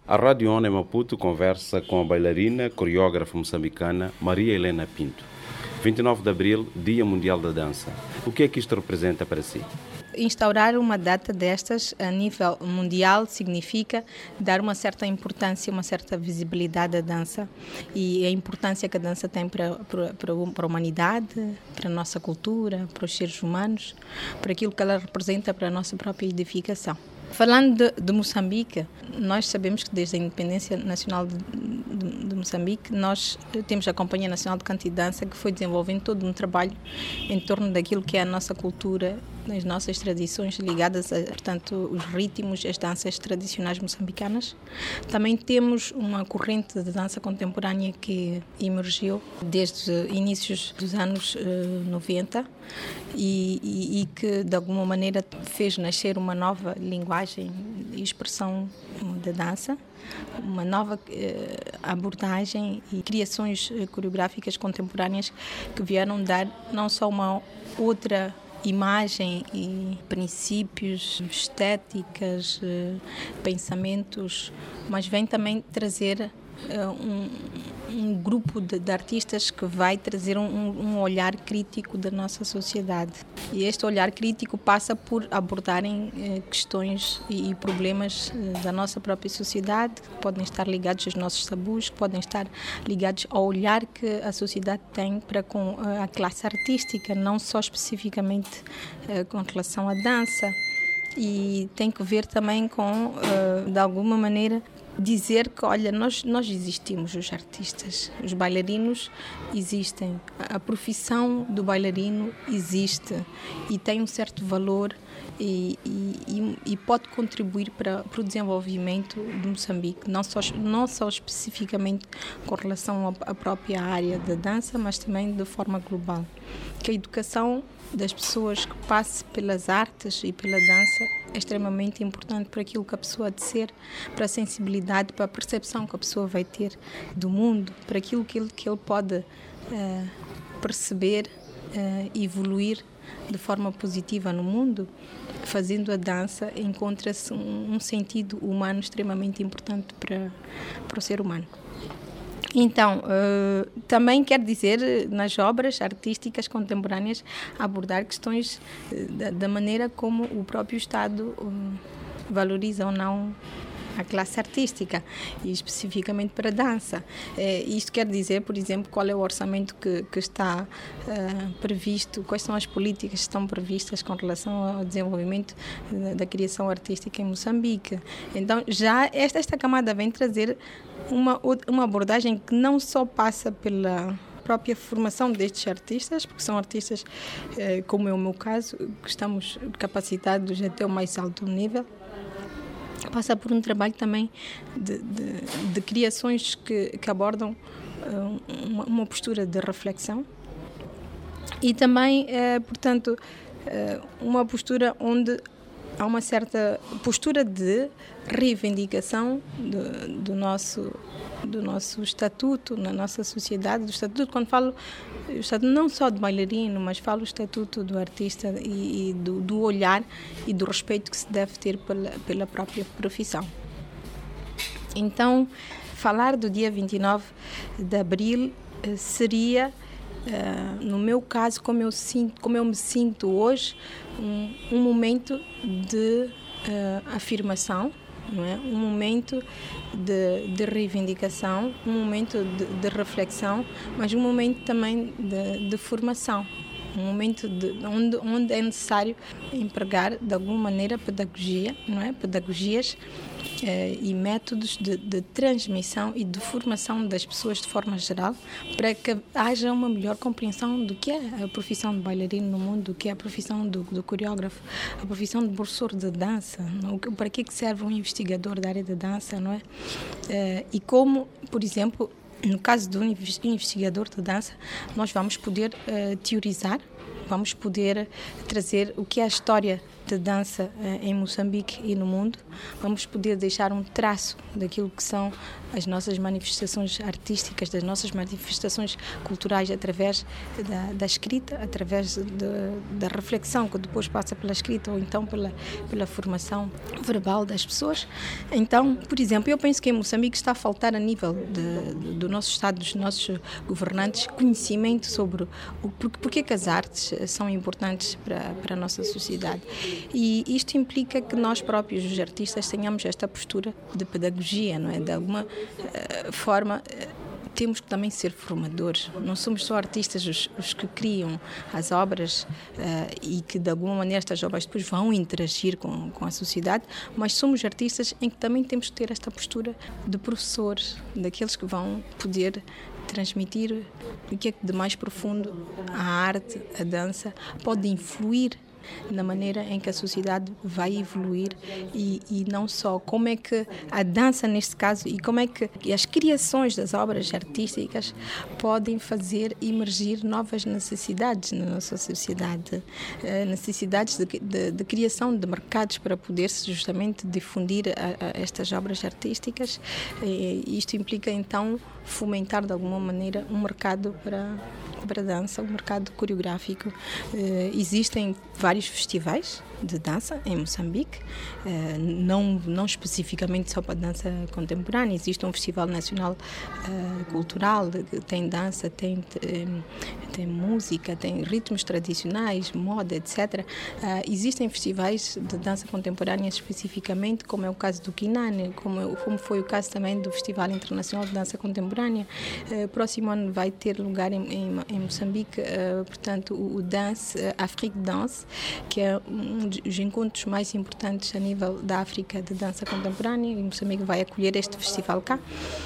A Rádio ONU em Maputo conversa com a bailarina, coreógrafa moçambicana Maria Helena Pinto. 29 de abril, Dia Mundial da Dança. O que é que isto representa para si? Instaurar uma data destas a nível mundial significa dar uma certa importância, uma certa visibilidade à dança e a importância que a dança tem para a humanidade, para a nossa cultura, para os seres humanos, para aquilo que ela representa para a nossa própria edificação. Falando de Moçambique, nós sabemos que desde a independência nacional de Moçambique, nós temos a Companhia Nacional de Canto e Dança, que foi desenvolvendo todo um trabalho em torno daquilo que é a nossa cultura, as nossas tradições ligadas a, portanto, os ritmos, as danças tradicionais moçambicanas. Também temos uma corrente de dança contemporânea que emergiu desde inícios dos anos 90 e que, de alguma maneira, fez nascer uma nova linguagem e expressão da dança, uma nova abordagem e criações coreográficas contemporâneas que vieram dar não só uma outra imagem e princípios, estéticas, pensamentos, mas vem também trazer um grupo de artistas que vai trazer um olhar crítico da nossa sociedade. E este olhar crítico passa por abordarem questões e problemas da nossa própria sociedade, que podem estar ligados aos nossos tabus, que podem estar ligados ao olhar que a sociedade tem para com a classe artística, não só especificamente com relação à dança. E tem que ver também com, de alguma maneira, dizer que, olha, nós existimos, os artistas, os bailarinos existem, a profissão do bailarino existe e tem um certo valor e pode contribuir para o desenvolvimento de Moçambique, não só especificamente com relação à própria área da dança, mas também de forma global. Que a educação das pessoas que passe pelas artes e pela dança é extremamente importante para aquilo que a pessoa há de ser, para a sensibilidade, para a percepção que a pessoa vai ter do mundo, para aquilo que ele pode perceber e evoluir de forma positiva no mundo. Fazendo a dança encontra-se um sentido humano extremamente importante para o ser humano. Então, também quer dizer, nas obras artísticas contemporâneas, abordar questões da maneira como o próprio Estado valoriza ou não a classe artística, e especificamente para a dança. Isto quer dizer, por exemplo, qual é o orçamento que está previsto, quais são as políticas que estão previstas com relação ao desenvolvimento da criação artística em Moçambique. Então, já esta camada vem trazer uma abordagem que não só passa pela própria formação destes artistas, porque são artistas, como é o meu caso, que estamos capacitados até o mais alto nível, passa por um trabalho também de criações que abordam uma postura de reflexão e também, portanto, uma postura onde há uma certa postura de reivindicação do nosso estatuto na nossa sociedade, do estatuto, quando falo o estatuto não só de bailarino, mas falo o estatuto do artista e do olhar e do respeito que se deve ter pela própria profissão. Então, falar do dia 29 de abril seria, no meu caso, como eu me sinto hoje, um momento de afirmação, não é? Um momento de reivindicação, um momento de reflexão, mas um momento também de formação, um momento onde é necessário empregar de alguma maneira pedagogia, não é? Pedagogias e métodos de transmissão e de formação das pessoas de forma geral, para que haja uma melhor compreensão do que é a profissão de bailarino no mundo, do que é a profissão do coreógrafo, a profissão de professor de dança, para que serve um investigador da área da dança, não é? E como, por exemplo, no caso do investigador de dança, nós vamos poder teorizar, vamos poder trazer o que é a história de dança em Moçambique e no mundo, vamos poder deixar um traço daquilo que são as nossas manifestações artísticas, das nossas manifestações culturais através da escrita, através da reflexão que depois passa pela escrita ou então pela formação verbal das pessoas. Então, por exemplo, eu penso que em Moçambique está a faltar a nível do nosso Estado, dos nossos governantes, conhecimento sobre porque que as artes são importantes para a nossa sociedade. E isto implica que nós próprios, os artistas, tenhamos esta postura de pedagogia, não é? De alguma forma, temos que também ser formadores. Não somos só artistas os que criam as obras e que de alguma maneira estas obras depois vão interagir com a sociedade, mas somos artistas em que também temos que ter esta postura de professores, daqueles que vão poder transmitir o que é que de mais profundo a arte, a dança, pode influir na maneira em que a sociedade vai evoluir e não só como é que a dança neste caso e como é que as criações das obras artísticas podem fazer emergir novas necessidades na nossa sociedade, necessidades de criação de mercados para poder-se justamente difundir estas obras artísticas. Isto implica então fomentar de alguma maneira um mercado para a dança, um mercado coreográfico. Existem vários festivais de dança em Moçambique, não especificamente só para dança contemporânea. Existe um festival nacional cultural que tem dança, tem música, tem ritmos tradicionais, moda, etc. Existem festivais de dança contemporânea especificamente, como é o caso do Kinane, como foi o caso também do Festival Internacional de Dança Contemporânea. Próximo ano vai ter lugar em Moçambique, portanto, o Dance, Afrique Dance, que é um dos encontros mais importantes a nível da África de dança contemporânea, e Moçambique vai acolher este festival cá.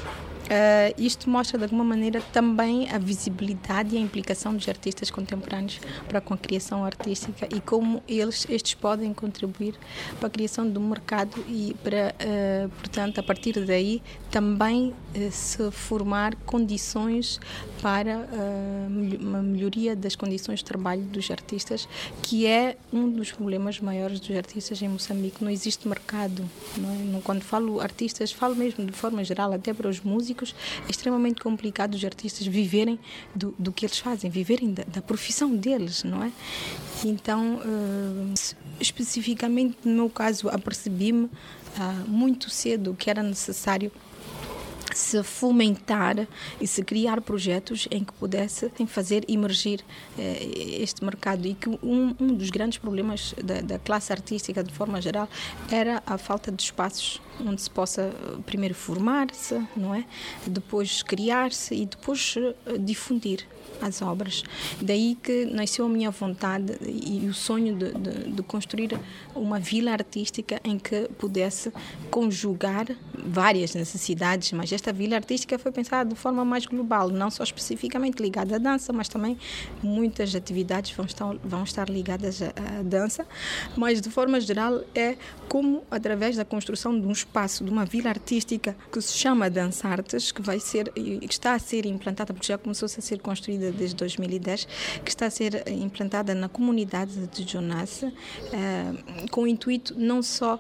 Isto mostra de alguma maneira também a visibilidade e a implicação dos artistas contemporâneos para com a criação artística e como estes podem contribuir para a criação de um mercado e para, portanto, a partir daí também se formar condições para uma melhoria das condições de trabalho dos artistas, que é um dos problemas maiores dos artistas em Moçambique. Não existe mercado. Não é? Quando falo artistas, falo mesmo de forma geral, até para os músicos. É extremamente complicado os artistas viverem do que eles fazem, viverem da profissão deles, não é? Então, especificamente no meu caso, apercebi-me muito cedo que era necessário se fomentar e se criar projetos em que pudessem fazer emergir este mercado, e que um dos grandes problemas da classe artística de forma geral era a falta de espaços onde se possa primeiro formar-se, não é? Depois criar-se e depois difundir as obras. Daí que nasceu a minha vontade e o sonho de construir uma vila artística em que pudesse conjugar várias necessidades, mas esta vila artística foi pensada de forma mais global, não só especificamente ligada à dança, mas também muitas atividades vão estar ligadas à dança, mas de forma geral é como através da construção de um espaço, de uma vila artística que se chama Dança Artes, que está a ser implantada, porque já começou a ser construída desde 2010, que está a ser implantada na comunidade de Jonas, com o intuito não só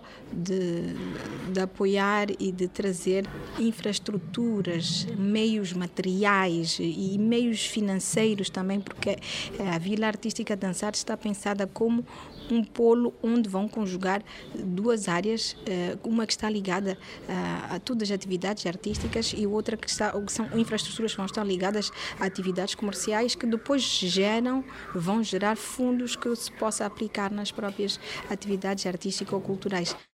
de apoiar e de trazer infraestruturas, meios materiais e meios financeiros também, porque a Vila Artística Dança Artes está pensada como um polo onde vão conjugar duas áreas, uma que está ligada a todas as atividades artísticas e outra que são infraestruturas que vão estar ligadas a atividades comerciais que depois vão gerar fundos que se possa aplicar nas próprias atividades artísticas ou culturais.